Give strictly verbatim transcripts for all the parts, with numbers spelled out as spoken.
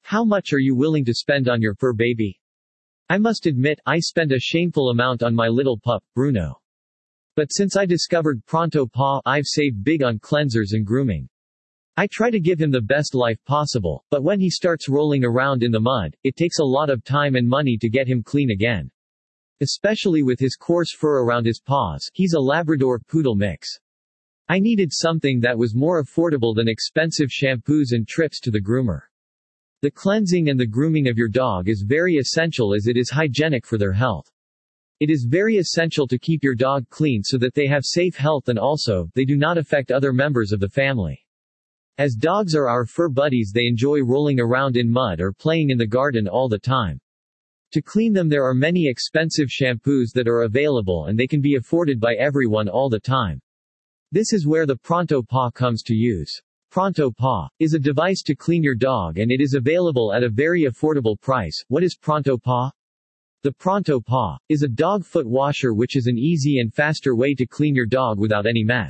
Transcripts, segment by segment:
How much are you willing to spend on your fur baby? I must admit, I spent a shameful amount on my little pup, Bruno. But since I discovered Pronto Paw, I've saved big on cleansers and grooming. I try to give him the best life possible, but when he starts rolling around in the mud, it takes a lot of time and money to get him clean again. Especially with his coarse fur around his paws. He's a Labrador Poodle mix. I needed something that was more affordable than expensive shampoos and trips to the groomer. The cleansing and the grooming of your dog is very essential as it is hygienic for their health. It is very essential to keep your dog clean so that they have safe health and also, they do not affect other members of the family. As dogs are our fur buddies, they enjoy rolling around in mud or playing in the garden all the time. To clean them there are many expensive shampoos that are available and they can be afforded by everyone all the time. This is where the Pronto Paw comes to use. Pronto Paw is a device to clean your dog and it is available at a very affordable price. What is Pronto Paw? The Pronto Paw is a dog foot washer which is an easy and faster way to clean your dog without any mess.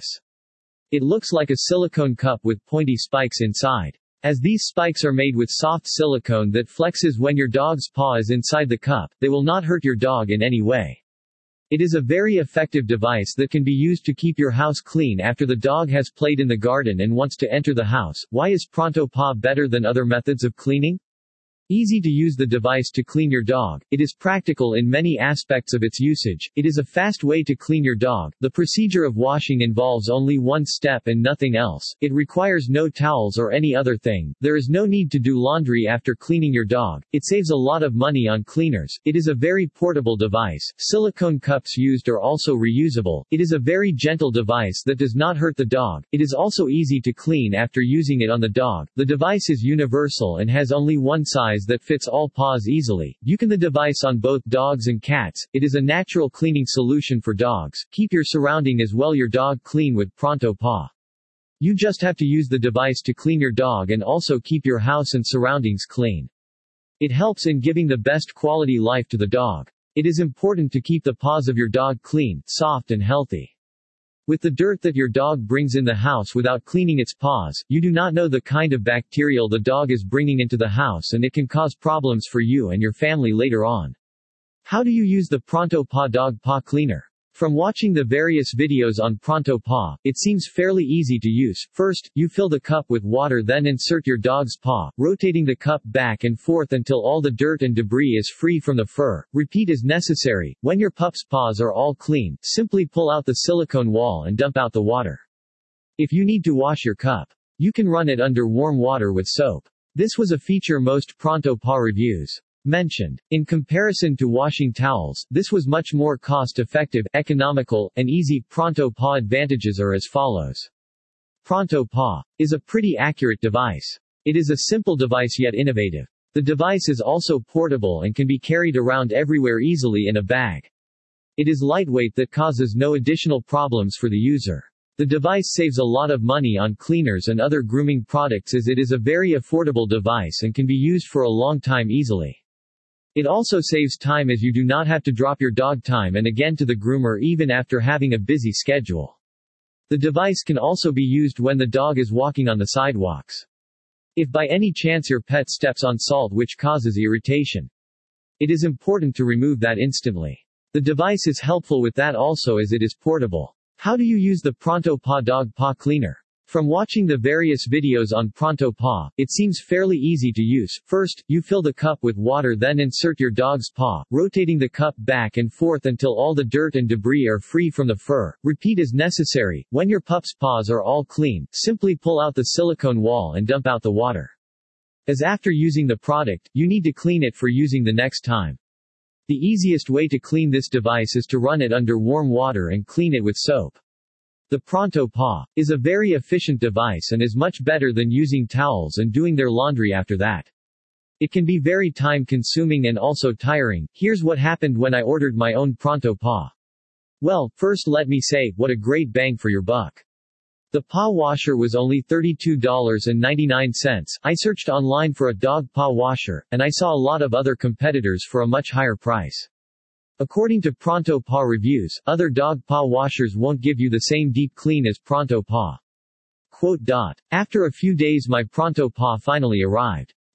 It looks like a silicone cup with pointy spikes inside. As these spikes are made with soft silicone that flexes when your dog's paw is inside the cup, they will not hurt your dog in any way. It is a very effective device that can be used to keep your house clean after the dog has played in the garden and wants to enter the house. Why is Pronto Paw better than other methods of cleaning? Easy to use the device to clean your dog. It is practical in many aspects of its usage. It is a fast way to clean your dog. The procedure of washing involves only one step and nothing else. It requires no towels or any other thing. There is no need to do laundry after cleaning your dog. It saves a lot of money on cleaners. It is a very portable device. Silicone cups used are also reusable. It is a very gentle device that does not hurt the dog. It is also easy to clean after using it on the dog. The device is universal and has only one size that fits all paws easily. You can the device on both dogs and cats. It is a natural cleaning solution for dogs. Keep your surrounding as well your dog clean with Pronto Paw. You just have to use the device to clean your dog and also keep your house and surroundings clean. It helps in giving the best quality life to the dog. It is important to keep the paws of your dog clean, soft and healthy. With the dirt that your dog brings in the house without cleaning its paws, you do not know the kind of bacterial the dog is bringing into the house and it can cause problems for you and your family later on. How do you use the Pronto Paw Dog Paw Cleaner? From watching the various videos on Pronto Paw, it seems fairly easy to use. First, you fill the cup with water, then insert your dog's paw, rotating the cup back and forth until all the dirt and debris is free from the fur. Repeat as necessary. When your pup's paws are all clean, simply pull out the silicone wall and dump out the water. If you need to wash your cup, you can run it under warm water with soap. This was a feature most Pronto Paw reviews mentioned. In comparison to washing towels, this was much more cost-effective, economical, and easy. Pronto Paw advantages are as follows. Pronto Paw is a pretty accurate device. It is a simple device yet innovative. The device is also portable and can be carried around everywhere easily in a bag. It is lightweight that causes no additional problems for the user. The device saves a lot of money on cleaners and other grooming products as it is a very affordable device and can be used for a long time easily. It also saves time as you do not have to drop your dog time and again to the groomer even after having a busy schedule. The device can also be used when the dog is walking on the sidewalks. If by any chance your pet steps on salt which causes irritation, it is important to remove that instantly. The device is helpful with that also as it is portable. How do you use the Pronto Paw Dog Paw Cleaner? From watching the various videos on Pronto Paw, it seems fairly easy to use. First, you fill the cup with water, then insert your dog's paw, rotating the cup back and forth until all the dirt and debris are free from the fur. Repeat as necessary. When your pup's paws are all clean, simply pull out the silicone wall and dump out the water. As after using the product, you need to clean it for using the next time. The easiest way to clean this device is to run it under warm water and clean it with soap. The Pronto Paw is a very efficient device and is much better than using towels and doing their laundry after that. It can be very time-consuming and also tiring. Here's what happened when I ordered my own Pronto Paw. Well, first let me say, what a great bang for your buck. The paw washer was only thirty-two dollars and ninety-nine cents. I searched online for a dog paw washer, and I saw a lot of other competitors for a much higher price. According to Pronto Paw reviews, other dog paw washers won't give you the same deep clean as Pronto Paw. Quote. After a few days my Pronto Paw finally arrived.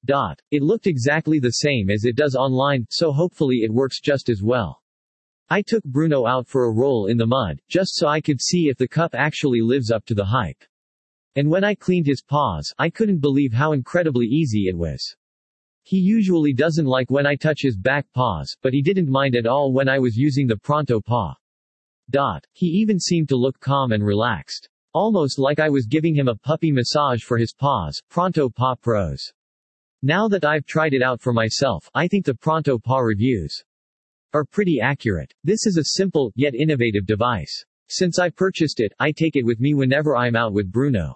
Dot. It looked exactly the same as it does online, so hopefully it works just as well. I took Bruno out for a roll in the mud, just so I could see if the cup actually lives up to the hype. And when I cleaned his paws, I couldn't believe how incredibly easy it was. He usually doesn't like when I touch his back paws, but he didn't mind at all when I was using the Pronto Paw. Dot. He even seemed to look calm and relaxed. Almost like I was giving him a puppy massage for his paws. Pronto Paw Pros. Now that I've tried it out for myself, I think the Pronto Paw reviews are pretty accurate. This is a simple, yet innovative device. Since I purchased it, I take it with me whenever I'm out with Bruno.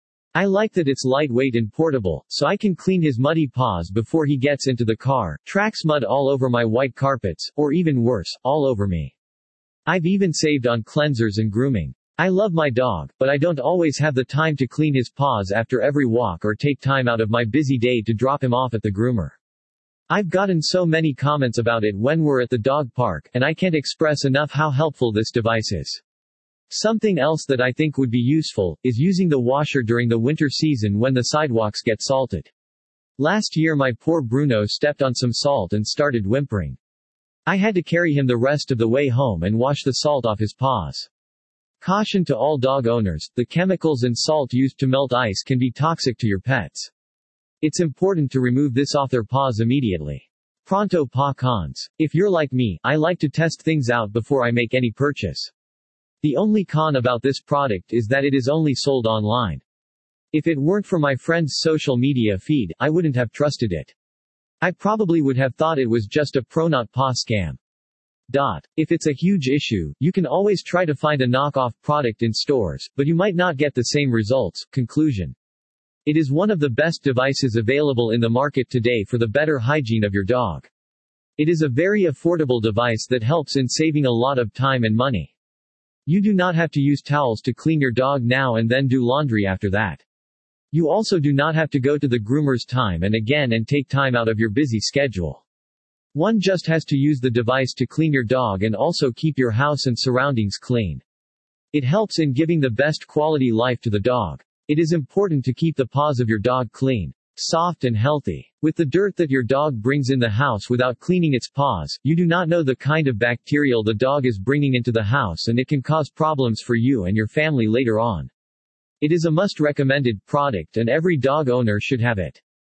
I like that it's lightweight and portable, so I can clean his muddy paws before he gets into the car, tracks mud all over my white carpets, or even worse, all over me. I've even saved on cleansers and grooming. I love my dog, but I don't always have the time to clean his paws after every walk or take time out of my busy day to drop him off at the groomer. I've gotten so many comments about it when we're at the dog park, and I can't express enough how helpful this device is. Something else that I think would be useful is using the washer during the winter season when the sidewalks get salted. Last year my poor Bruno stepped on some salt and started whimpering. I had to carry him the rest of the way home and wash the salt off his paws. Caution to all dog owners, the chemicals and salt used to melt ice can be toxic to your pets. It's important to remove this off their paws immediately. Pronto Paw Cons. If you're like me, I like to test things out before I make any purchase. The only con about this product is that it is only sold online. If it weren't for my friend's social media feed, I wouldn't have trusted it. I probably would have thought it was just a Pronto Paw scam. Dot. If it's a huge issue, you can always try to find a knockoff product in stores, but you might not get the same results. Conclusion. It is one of the best devices available in the market today for the better hygiene of your dog. It is a very affordable device that helps in saving a lot of time and money. You do not have to use towels to clean your dog now and then do laundry after that. You also do not have to go to the groomer's time and again and take time out of your busy schedule. One just has to use the device to clean your dog and also keep your house and surroundings clean. It helps in giving the best quality life to the dog. It is important to keep the paws of your dog clean, soft and healthy. With the dirt that your dog brings in the house without cleaning its paws, you do not know the kind of bacterial the dog is bringing into the house, and it can cause problems for you and your family later on. It is a must-recommended product and every dog owner should have it.